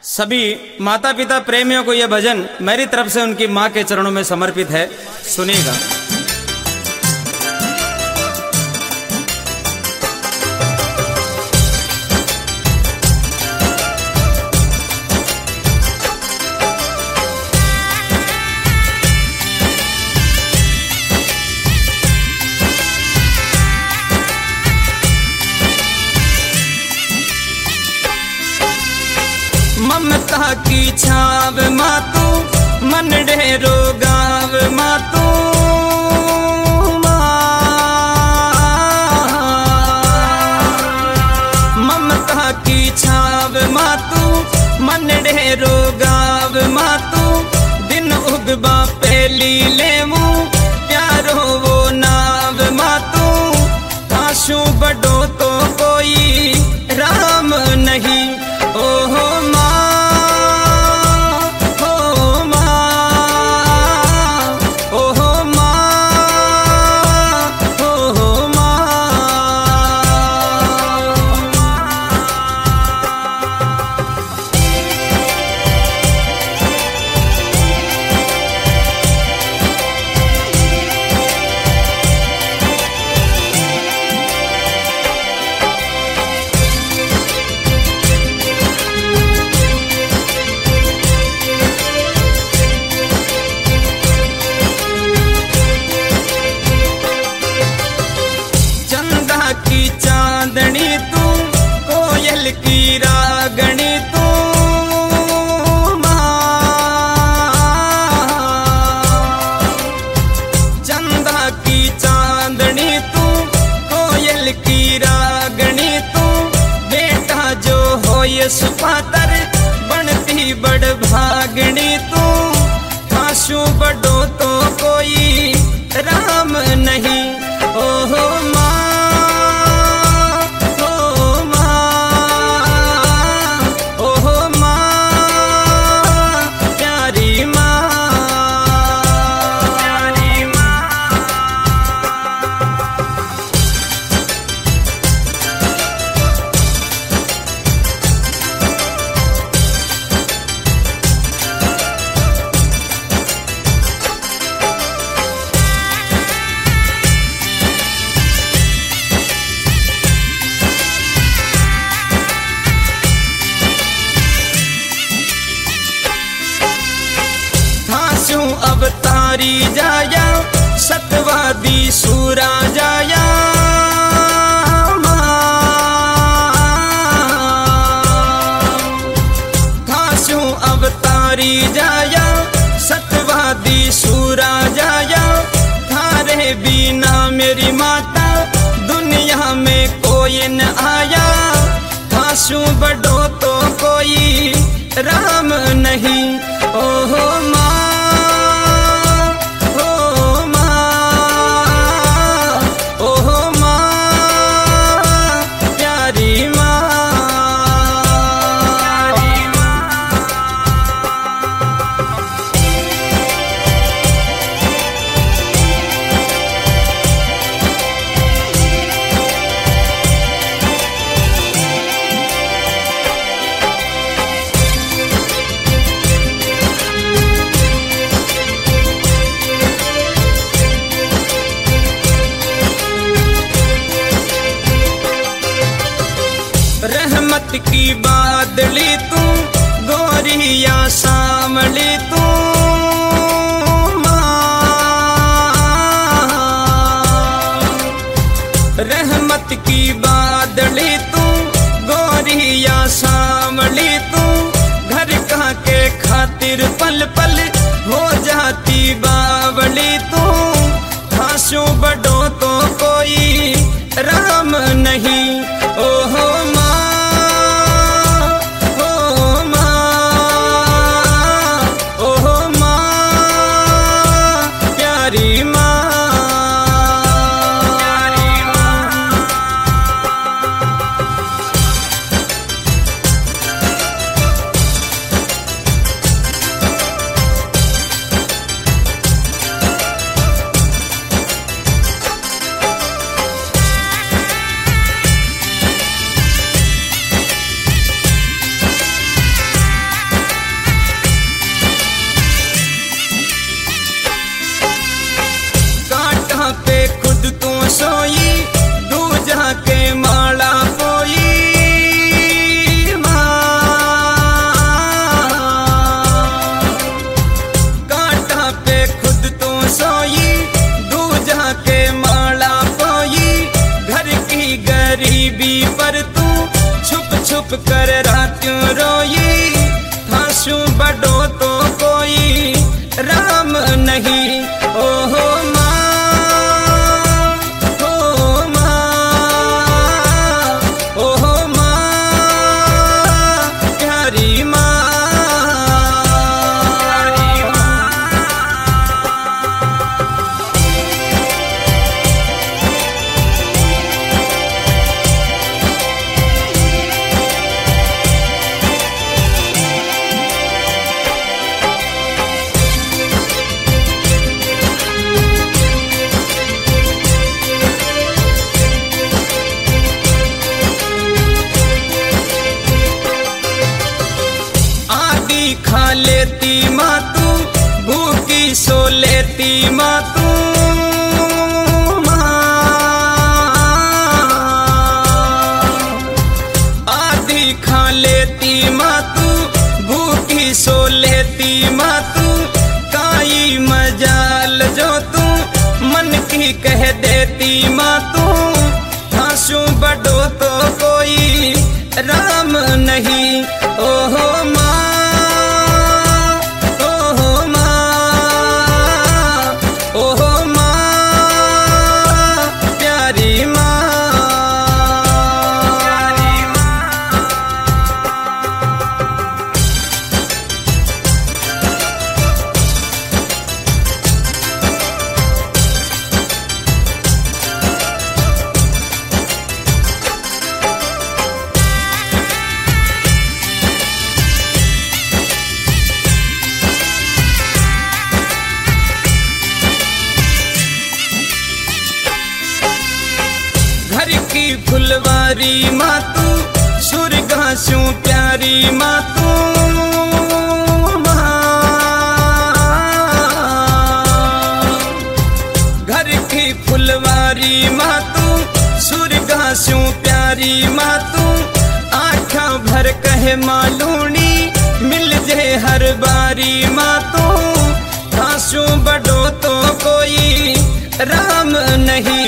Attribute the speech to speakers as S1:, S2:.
S1: सभी माता पिता प्रेमियों को यह भजन मेरी तरफ से उनकी मां के चरणों में समर्पित है। सुनिएगा। ममता की छाव मातू मन ढेरो गाव मातू ममता की छाव मातू मन ढेरो गाव मातू दिन उगबा पहली लेमू प्यारो वो नाव मातू आंसू बड़ो तो कोई राम नहीं। ओहो की चांदनी तू कोयल की रागणी तू चंदा की चांदनी तू कोयल की रागणी तू बेटा जो हो ये सुपातर बनती बड़ भागणी तू आंसू बड़ो तो कोई राम नहीं। ओहो अवतारी जाया सतवादी सूरा जाया घासू अवतारी जाया सतवादी सूरा जाया थारे बिना मेरी माता दुनिया में कोई न आया घासू बड़ो तो कोई राम नहीं। ओहो रहमत की बादली तू गोरिया सावली तू रहमत की बादली तू गोरिया सावली तू घर कहाँ के खातिर पल पल हो जाती बावली तू आंसू बड़ो तो कोई राम नहीं। ओहो पर तू छुप छुप कर रात्यों रोई, थासू बड़ो तो कोई राम नहीं। ओहो खा लेती माँ तू, भूखी सो लेती माँ तू, आधी खा लेती माँ तू, भूखी सो लेती माँ तू, काई मजाल जो तू मन की कह देती माँ तू, थासू बड़ो तो कोई राम नहीं। ओहो माँ की फुलवारी माँ तू, सुरघासू प्यारी माँ तू, घर की फुलवारी माँ तू, सुरघासू प्यारी माँ तू, आँखा भर कहे मालूनी मिल जे हर बारी माँ तू, थासू बड़ो तो कोई राम नहीं।